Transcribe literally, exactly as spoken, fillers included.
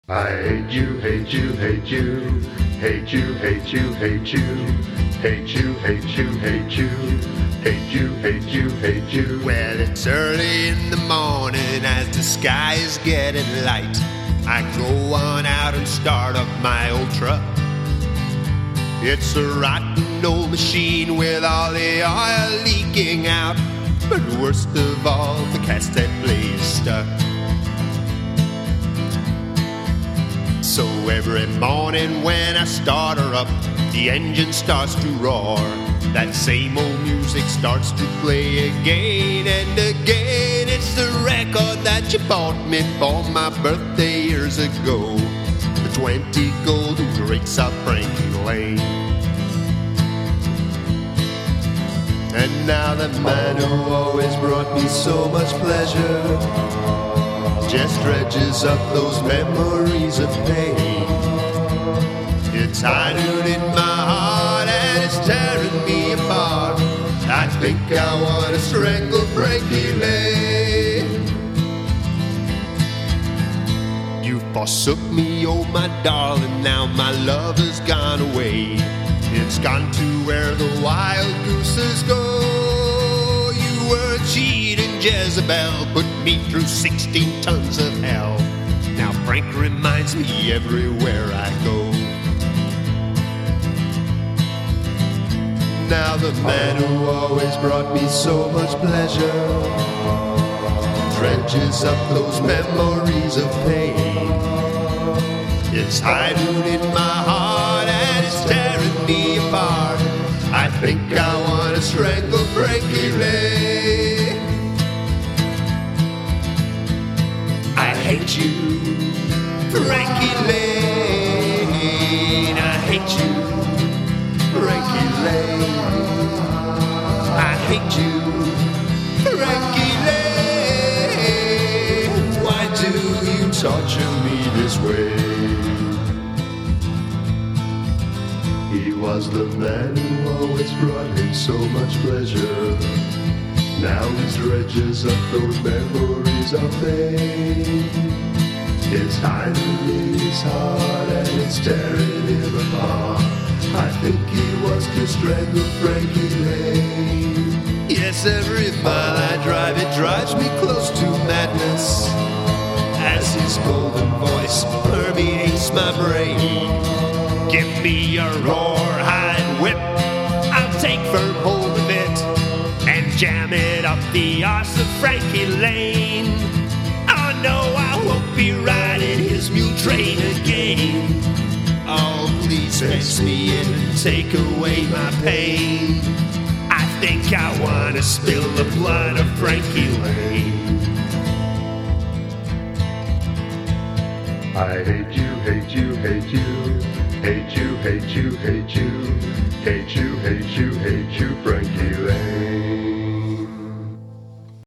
I hate you, hate you, hate you, hate you, hate you, hate you, hate you, hate you, hate you, hate you, hate you, hate you. Well, it's early in the morning as the sky is getting light. I go on out and start up my old truck. It's a rotten old machine with all the oil leaking out. But worst of all, the cassette player is stuck. So every morning when I start her up, the engine starts to roar. That same old music starts to play again and again. It's the record that you bought me for my birthday years ago. The twenty golden grapes of Frankie Lane. And now the man who always brought me so much pleasure just dredges up those memories of pain. It's high noon in my heart and it's tearing me apart. I think I want to strangle Frankie Lane. You forsook me, oh my darling, now my love has gone away. It's gone to where the wild gooses go. You were a cheating Jezebel, put me through sixteen tons of hell. Now Frank reminds me everywhere I go. Now the man who always brought me so much pleasure dredges up those memories of pain. It's high noon in my heart and it's tearing me apart. I think I want to strangle Frankie Lane. I hate you, Frankie Lane. I hate you, Frankie Lane. I hate you, Frankie Lane. Why do you torture me this way? He was the man who always brought him so much pleasure. Now he dredges up those memories of pain. It's hiding in his heart and it's tearing him apart. I think he wants to strangle Frankie Lane. Yes, every mile I drive, it drives me close to madness as his golden voice permeates my brain. Give me your rawhide whip, I'll take firm hold of it and jam it up the arse of Frankie Lane. Oh no, I won't be riding his mule train again. Oh, please fetch me in and take away my pain. I think I want to spill the blood of Frankie Lane. I hate you, hate you, hate you, hate you, hate you, hate you, hate you, hate you, hate you, Frankie Lane.